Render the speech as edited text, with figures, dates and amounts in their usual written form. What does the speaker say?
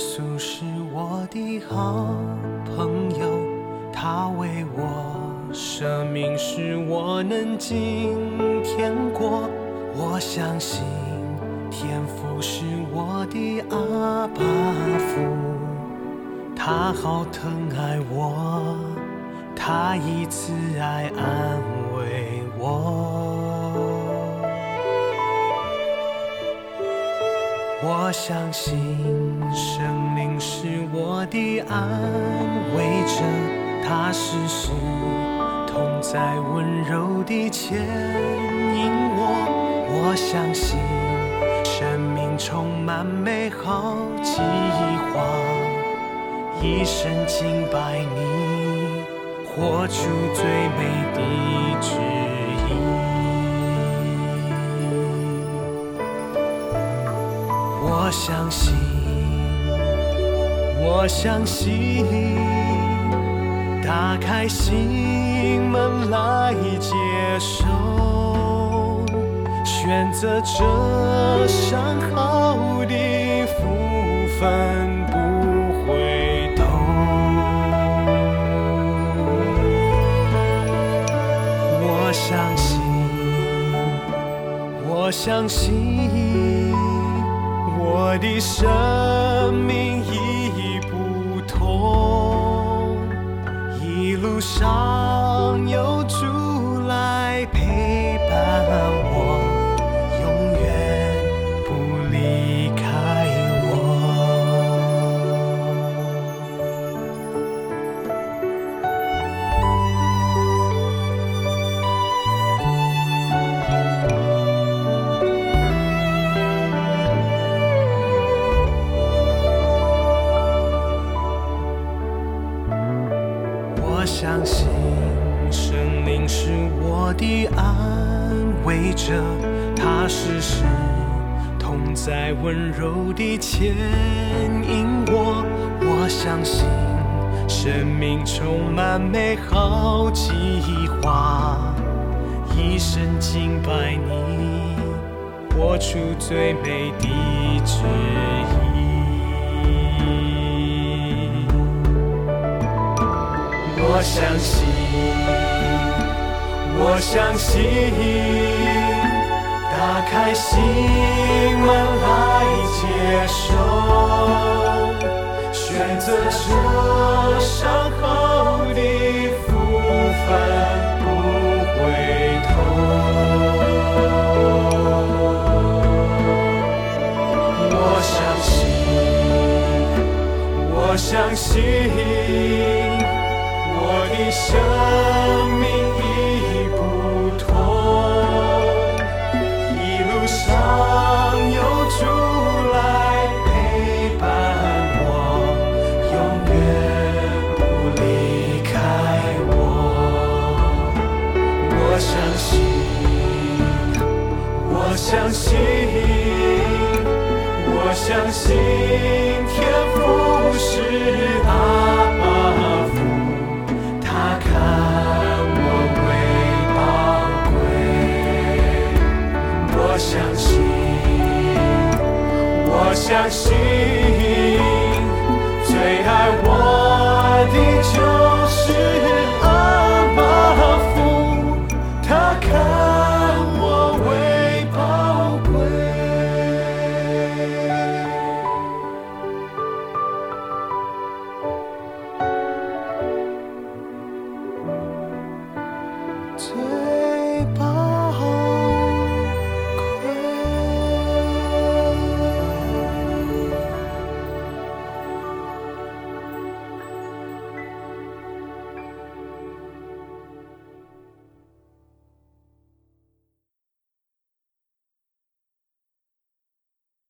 稣是我的好朋友，他为我舍命，使我能进天国。我相信天父是我的阿爸父，他好疼爱我，他以慈爱安慰我。我相信圣灵是我的安慰者，他时时同在，温柔地牵引我。我相信生命充满美好计划，一生敬拜你，活出最美的旨意。我相信，我相信，打开心门来接受，选择这上好的福分，不回头。我相信，我相信，我的生命已不同，一路上有主来陪伴我，永远不离开我相信圣灵是我的安慰者，他时时同在，温柔地牵引我。我相信生命充满美好计划，一生敬拜你，活出最美的旨意。我相信，我相信，打开心门来接受，选择这上好的福分，不回头。我相信，我相信，我的生命已不同，一路上有主来陪伴我，永远不离开我。我相信，我相信，我相信天父是阿爸父，他看我为宝贵。我相信，我相信，最爱我的就是阿爸父，他看我为宝贵。最